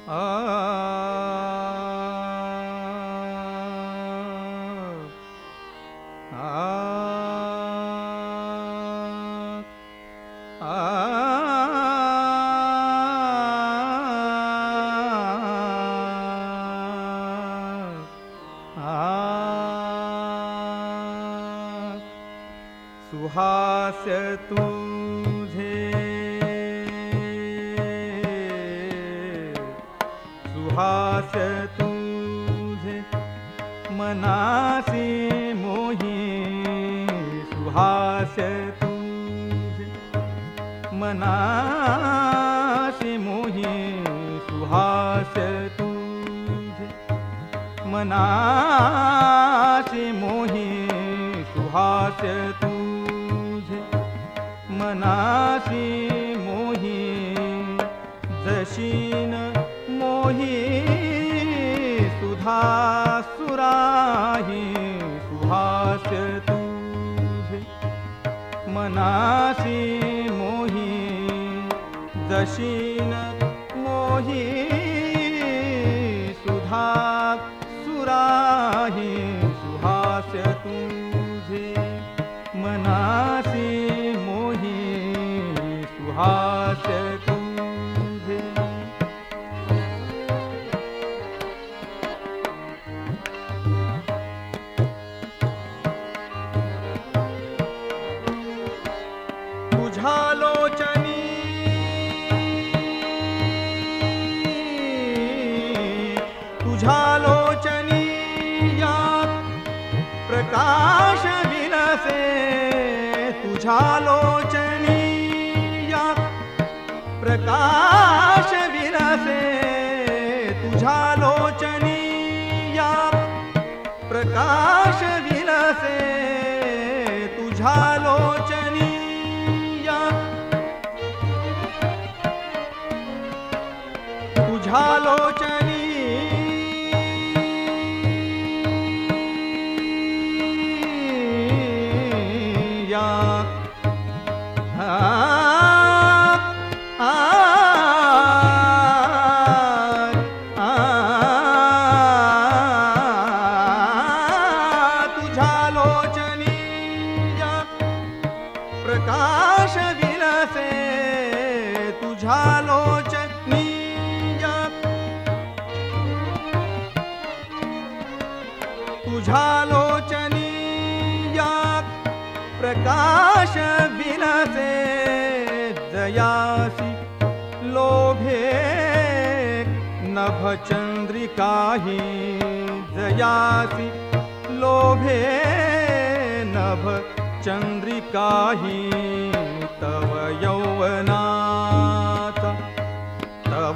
आ आ सुहास्य तुझे सुहास्य तुझे मनासी मोही सुहास्य तुझे मनासी मोही सुहास्य तुझे मनासी मोही सुहास्य तुझे मनासी मोही जशीन मोही सुधा सुराही सुहास्य तुझे मनासी मोही जशीन मोही सुधा सुराही सुहास्य तुझे मनासी मोही सुहास्य तुझे तुझ्या लोचनी तुझ्या लोचनी या प्रकाश विलसे तुझ्या लोचनी या प्रकाश विलसे तुझ्या लोचनी या प्रकाश विलसे तुझ्या लोचनी या तुझ्या लोचनी या तुझ्या लोचनी या प्रकाश विलसे तुझ्या लोचनी या तुझ्या लोचनी या प्रकाश विलसे जयासी लोभे नभचंद्रिकाही जयासी लोभे नभ चंद्रिकाही तव यौवनाचा तव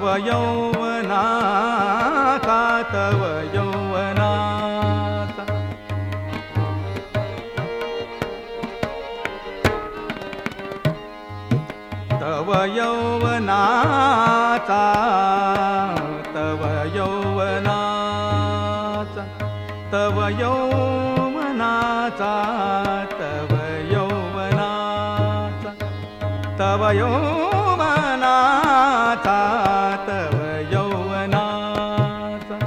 यौवनाचा तव यौवनाचा तव यौवनाचा तव यौवनाचा तव यौवनाचा तव यौवनाचा तव यौवनाचा तव यौवनाचा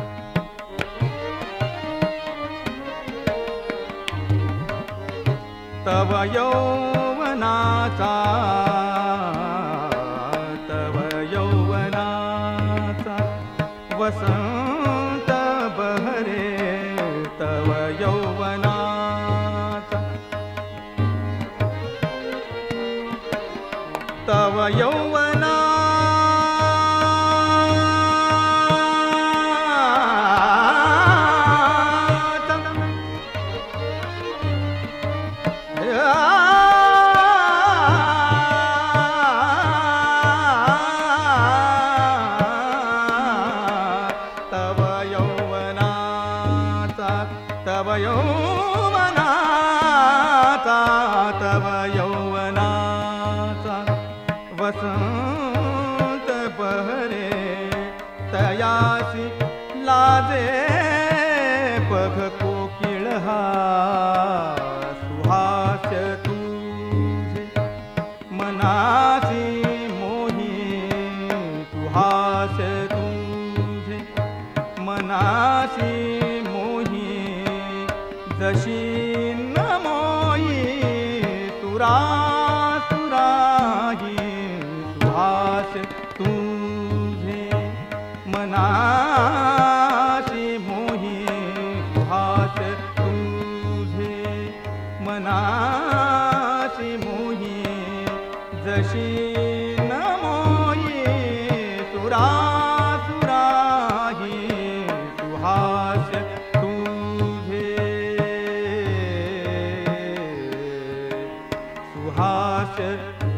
तव यौवनाचा तव यौवनाचा वसंत बहरे तव यौवनाचा तव यौवना तव यौवनाचा तव यौवनाचा वसंत बहरे तयासी लाजे पग कोकिळ हा सुहास्य तुझे मनासी मोही सुहास्य तुझे सुहास तुझे मनासी मोही सुहास तुझे मनासी मोही जशी न मोही सुरासुराही सुहास तुझे सुहास